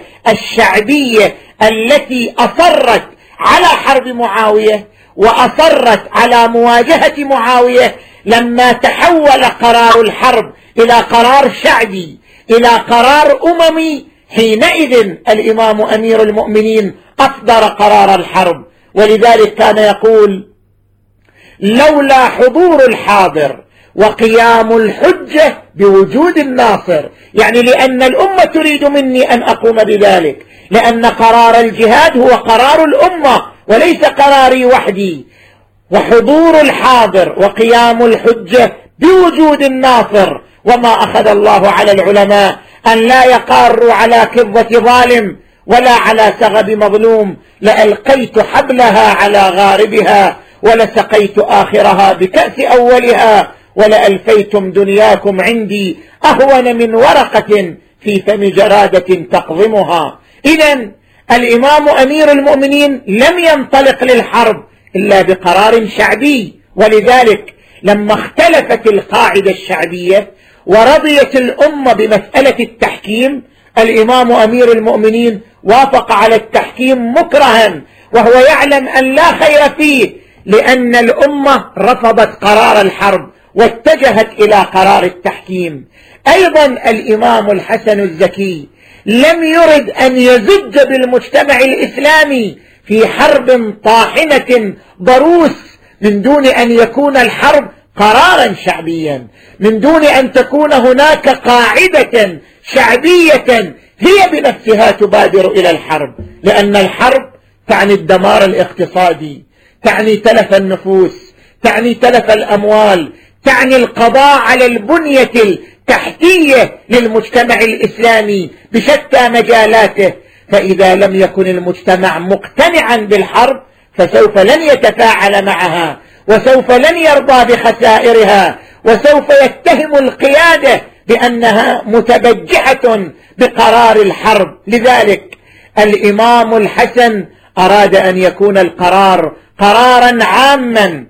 الشعبية التي أصرت على حرب معاوية وأصرت على مواجهة معاوية، لما تحول قرار الحرب إلى قرار شعبي، إلى قرار أممي، حينئذ الإمام أمير المؤمنين أصدر قرار الحرب. ولذلك كان يقول: لولا حضور الحاضر وقيام الحجة بوجود الناصر، يعني لأن الأمة تريد مني أن أقوم بذلك، لأن قرار الجهاد هو قرار الأمة وليس قراري وحدي، وحضور الحاضر وقيام الحجة بوجود الناصر. وما أخذ الله على العلماء أن لا يقاروا على كظة ظالم ولا على سغب مظلوم، لألقيت حبلها على غاربها ولسقيت آخرها بكأس أولها ولألفيتم دنياكم عندي أهون من ورقة في فم جرادة تقضمها. إذن الإمام أمير المؤمنين لم ينطلق للحرب إلا بقرار شعبي، ولذلك لما اختلفت القاعدة الشعبية ورضيت الأمة بمسألة التحكيم، الإمام أمير المؤمنين وافق على التحكيم مكرها وهو يعلم أن لا خير فيه، لأن الأمة رفضت قرار الحرب واتجهت إلى قرار التحكيم. أيضا الإمام الحسن الزكي لم يرد أن يزج بالمجتمع الإسلامي في حرب طاحنة ضروس من دون أن يكون الحرب قرارا شعبيا، من دون أن تكون هناك قاعدة شعبية هي بنفسها تبادر إلى الحرب، لأن الحرب تعني الدمار الاقتصادي، تعني تلف النفوس، تعني تلف الأموال، تعني القضاء على البنية التحتية للمجتمع الإسلامي بشتى مجالاته. فإذا لم يكن المجتمع مقتنعا بالحرب فسوف لن يتفاعل معها، وسوف لن يرضى بخسائرها، وسوف يتهم القيادة بأنها متبجحة بقرار الحرب. لذلك الإمام الحسن أراد أن يكون القرار قرارا عاما،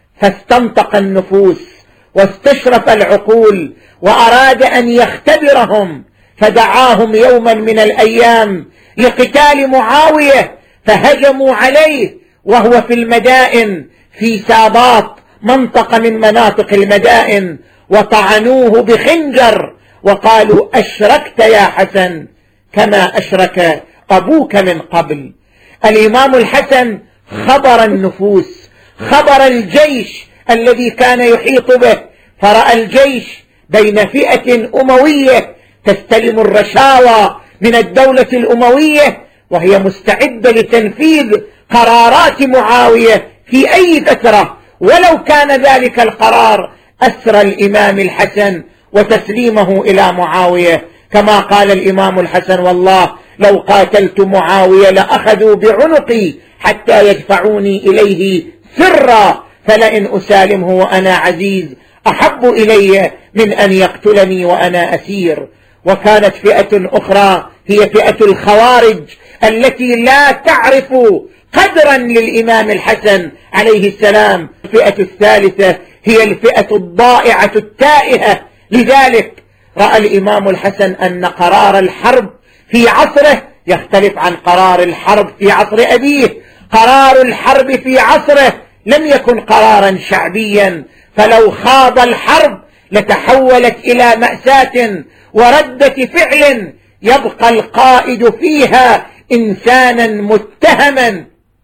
فاستنطق النفوس واستشرف العقول وأراد أن يختبرهم، فدعاهم يوما من الأيام لقتال معاوية، فهجموا عليه وهو في المدائن في ساباط، منطقة من مناطق المدائن، وطعنوه بخنجر وقالوا: أشركت يا حسن كما أشرك أبوك من قبل. الإمام الحسن خبر النفوس، خبر الجيش الذي كان يحيط به، فرأى الجيش بين فئة أموية تستلم الرشاوى من الدولة الأموية وهي مستعدة لتنفيذ قرارات معاوية في أي فترة، ولو كان ذلك القرار أسر الإمام الحسن وتسليمه إلى معاوية، كما قال الإمام الحسن: والله لو قاتلت معاوية لأخذوا بعنقي حتى يدفعوني إليه سرا، فلئن أسالمه وأنا عزيز أحب إلي من أن يقتلني وأنا أسير. وكانت فئة أخرى هي فئة الخوارج التي لا تعرف قدرا للإمام الحسن عليه السلام. الفئة الثالثة هي الفئة الضائعة التائهة. لذلك رأى الإمام الحسن أن قرار الحرب في عصره يختلف عن قرار الحرب في عصر أبيه. قرار الحرب في عصره لم يكن قرارا شعبيا، فلو خاض الحرب لتحولت إلى مأساة وردة فعل يبقى القائد فيها إنسانا متهما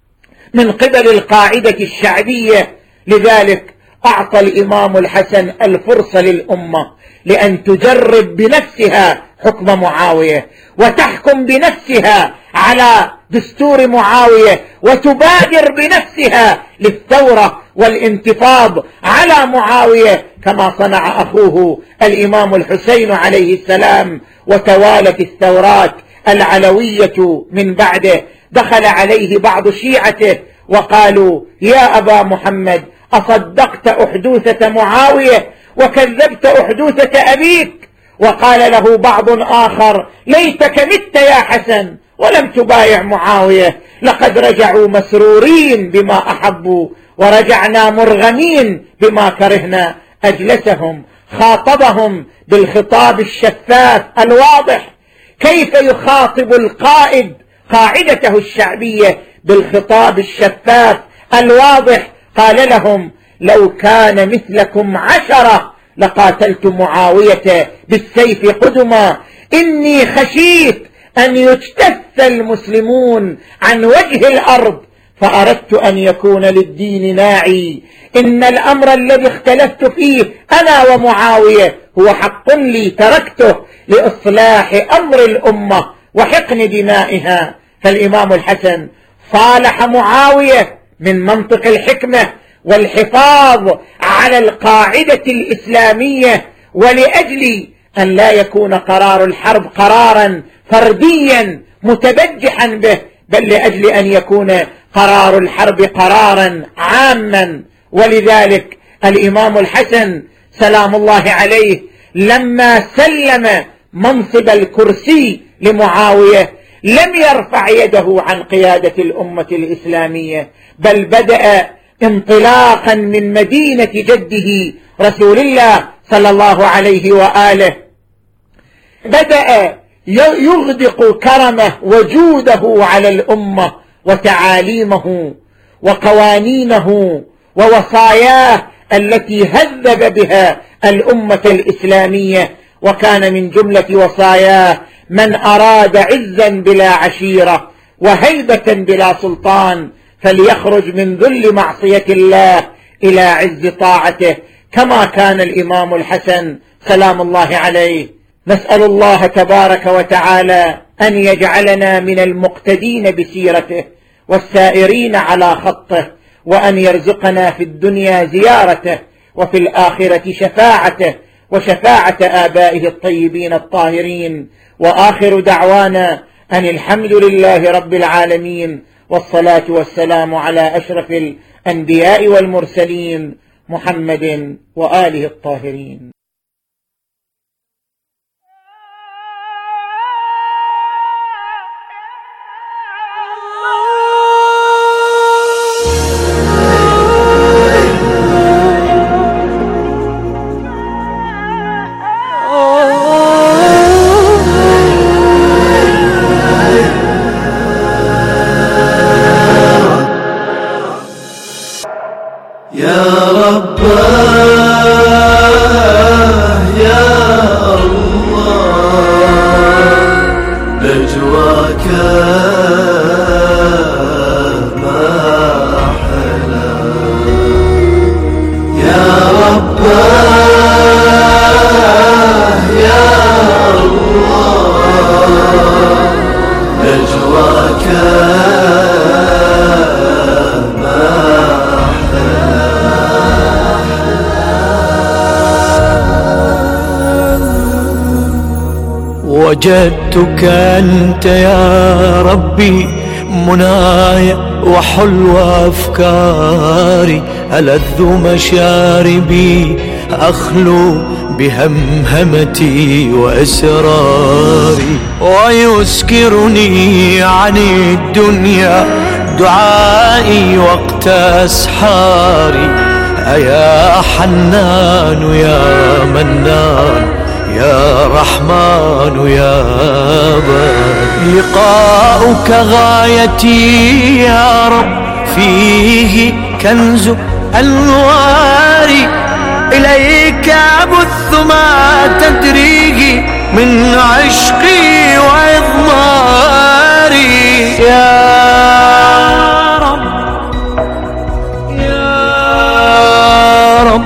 من قبل القاعدة الشعبية. لذلك أعطى الإمام الحسن الفرصة للأمة لأن تجرب بنفسها حكم معاوية، وتحكم بنفسها على دستور معاوية، وتبادر بنفسها للثورة والانتفاض على معاوية كما صنع أخوه الإمام الحسين عليه السلام. وتوالت الثورات العلوية من بعده. دخل عليه بعض شيعته وقالوا: يا أبا محمد، أصدقت أحدوثة معاوية وكذبت أحدوثة أبيك؟ وقال له بعض آخر: ليتك مت يا حسن ولم تبايع معاوية، لقد رجعوا مسرورين بما أحبوا ورجعنا مرغمين بما كرهنا. أجلسهم، خاطبهم بالخطاب الشفاف الواضح. كيف يخاطب القائد قاعدته الشعبية بالخطاب الشفاف الواضح؟ قال لهم: لو كان مثلكم عشرة لقاتلت معاوية بالسيف قدما، إني خشيت أن يجتث المسلمون عن وجه الأرض فأردت أن يكون للدين ناعي. إن الأمر الذي اختلفت فيه أنا ومعاوية هو حق لي تركته لإصلاح أمر الأمة وحقن دمائها. فالإمام الحسن صالح معاوية من منطق الحكمة والحفاظ على القاعدة الإسلامية، ولأجل أن لا يكون قرار الحرب قرارا فرديا متبجحا به، بل لأجل أن يكون قرار الحرب قرارا عاما. ولذلك الإمام الحسن سلام الله عليه لما سلم منصب الكرسي لمعاوية لم يرفع يده عن قيادة الأمة الإسلامية، بل بدأ انطلاقا من مدينة جده رسول الله صلى الله عليه وآله، بدأ يغدق كرمه وجوده على الأمة وتعاليمه وقوانينه ووصاياه التي هذب بها الأمة الإسلامية. وكان من جملة وصاياه: من أراد عزا بلا عشيرة وهيبة بلا سلطان فليخرج من ذل معصية الله إلى عز طاعته، كما كان الإمام الحسن سلام الله عليه. نسأل الله تبارك وتعالى أن يجعلنا من المقتدين بسيرته والسائرين على خطه، وأن يرزقنا في الدنيا زيارته وفي الآخرة شفاعته وشفاعة آبائه الطيبين الطاهرين. وآخر دعوانا أن الحمد لله رب العالمين، والصلاة والسلام على أشرف الأنبياء والمرسلين محمد وآله الطاهرين. وجدتك أنت يا ربي منايا وحلو أفكاري، ألذ مشاربي أخلو بهمهمتي وإسراري، ويسكرني عن الدنيا دعائي وقت أسحاري. أيا حنان يا منان يا رحمن يا بار، لقاؤك غايتي يا رب فيه كنز أنواري، إليك أبث ما تدريه من عشقي وإضماري. يا رب يا رب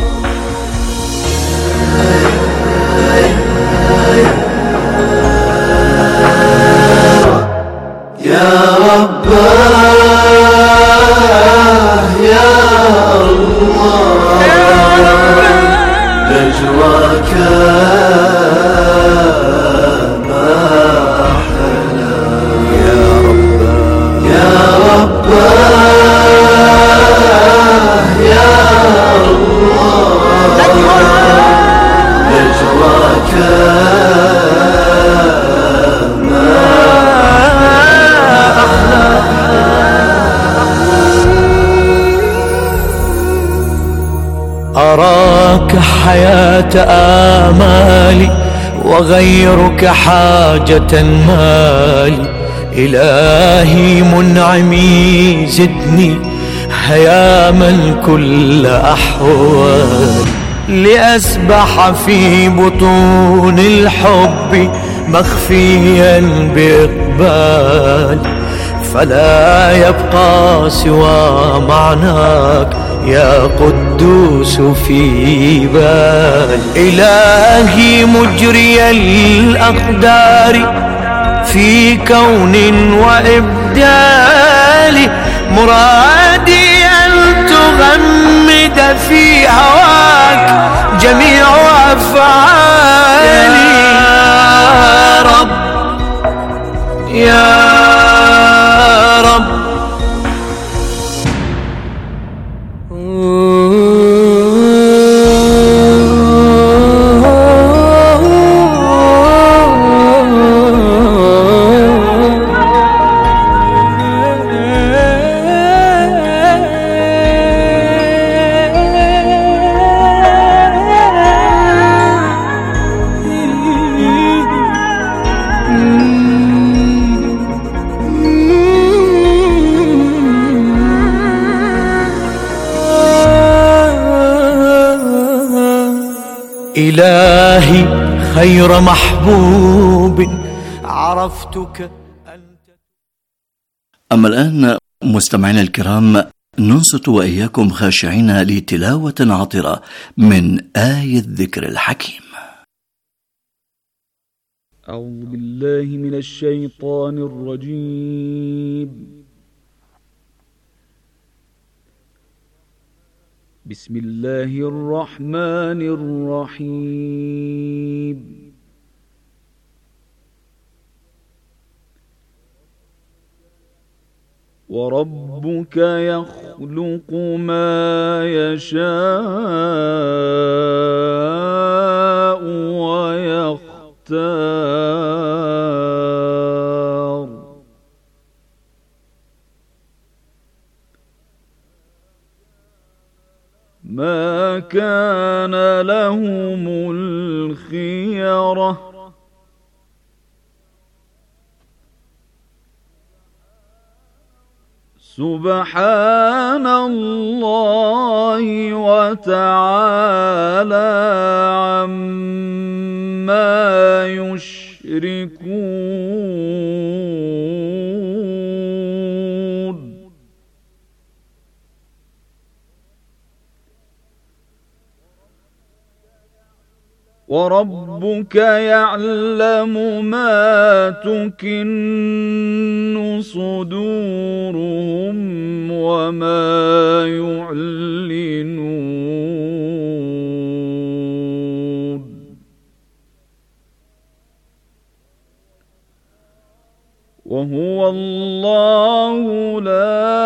يا رب يا الله نجواك ما أحلى. يا رب يا رب يا الله نجواك أراك حياة آمالي وغيرك حاجة مالي، إلهي منعمي زدني هياما كل أحوالي، لأسبح في بطون الحب مخفيا بإقبالي، فلا يبقى سوى معناك يا قدوس في بال. إلهي مجري الأقدار في كون وإبدال، مرادي أن تغمد في هواك جميع أفعالي يا رب يا رب. إلهي خير محبوب عرفتك أنت. أما الآن مستمعينا الكرام ننصت وإياكم خاشعين لتلاوة عطرة من آية الذكر الحكيم. أعوذ بالله من الشيطان الرجيم. بسم الله الرحمن الرحيم. وربك يخلق ما يشاء ويختار ما كان لهم الخيرة سبحان الله وتعالى عما يشركون. وربك يعلم ما تكن صدورهم وما يعلنون. وهو الله لا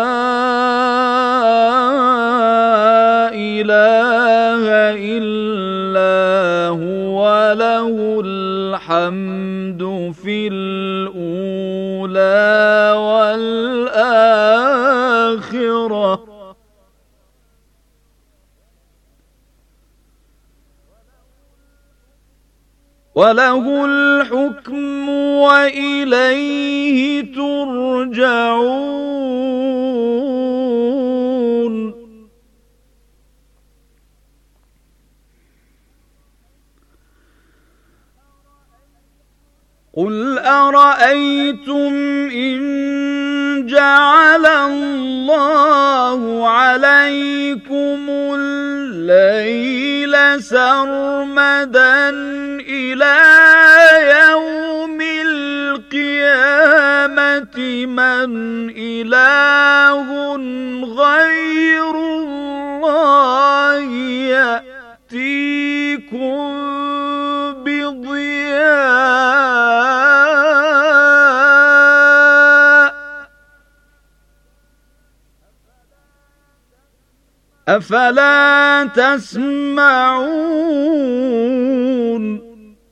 إله إلا هو له الحمد في الأولى والآخرة وله الحكم وإليه ترجعون. قل أرأيتم إن جعل الله عليكم الليل سرمدا إلى يوم القيامة من إله غير الله يأتيكم بضياء أفلا تسمعون.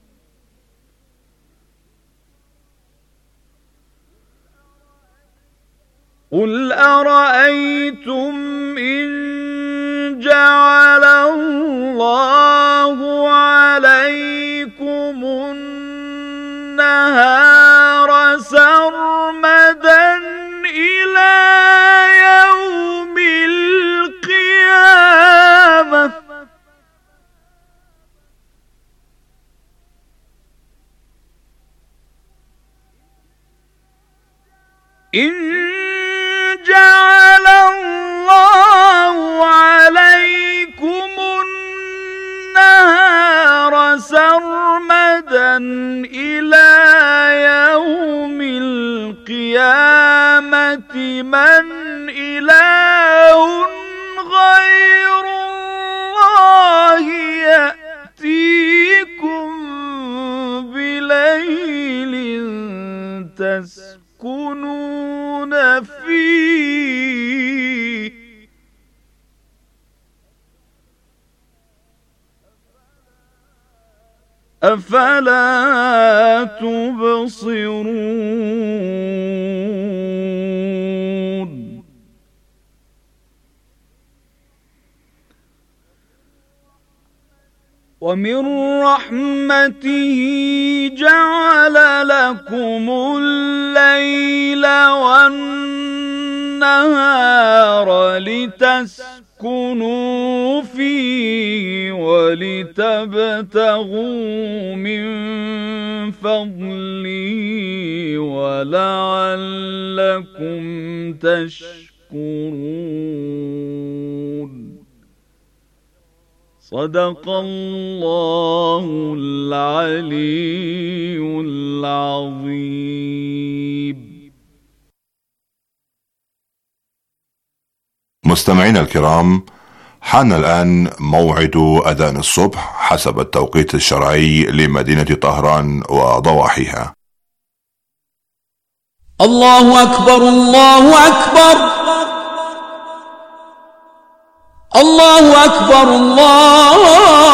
قل أرأيتم إن جعل الله عليكم النهار سرمدا إلى يوم القيامة إن جعل الله عليكم النهار سرمدا إلى يوم القيامة من إله غير الله يأتيكم بليل تسكنون فيه أفلا تبصرون ومن رحمته جعل لكم الليل والنهار لتسكنوا فيه ولتبتغوا من فضله ولعلكم تشكرون. صدق الله العلي العظيم. مستمعينا الكرام، حان الآن موعد أذان الصبح حسب التوقيت الشرعي لمدينة طهران وضواحيها. الله أكبر الله أكبر الله أكبر الله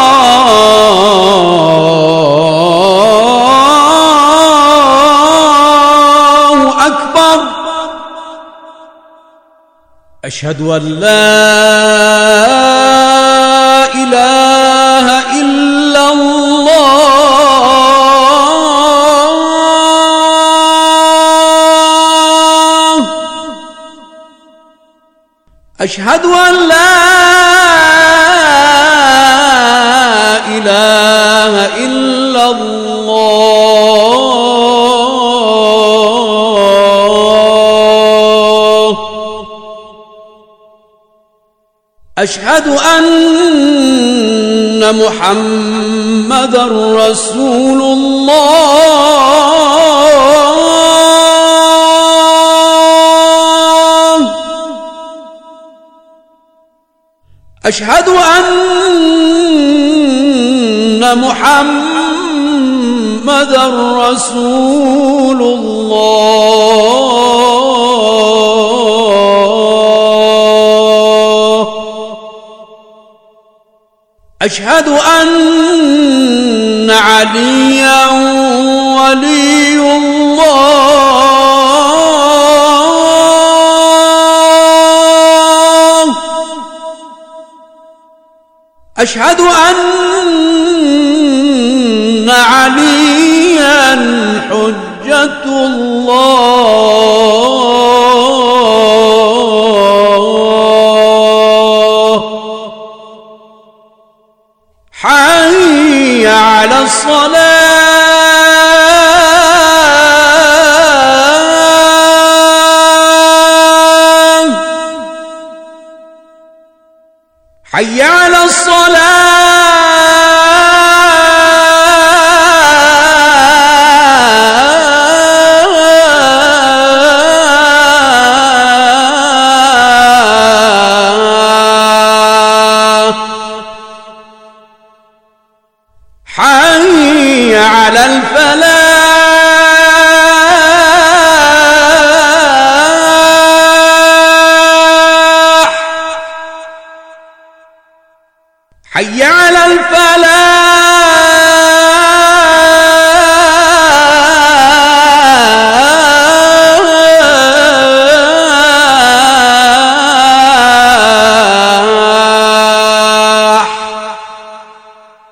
أكبر. أشهد أن لا إله إلا الله. أشهد أن لا إله إلا الله. أشهد أن محمدًا رسول الله. أشهد أن محمدًا رسول الله. أشهد أن عليا ولي الله. أشهد أن عليا حجة الله. حي على الصلاة. حي على الصلاة. حي على الفلاح.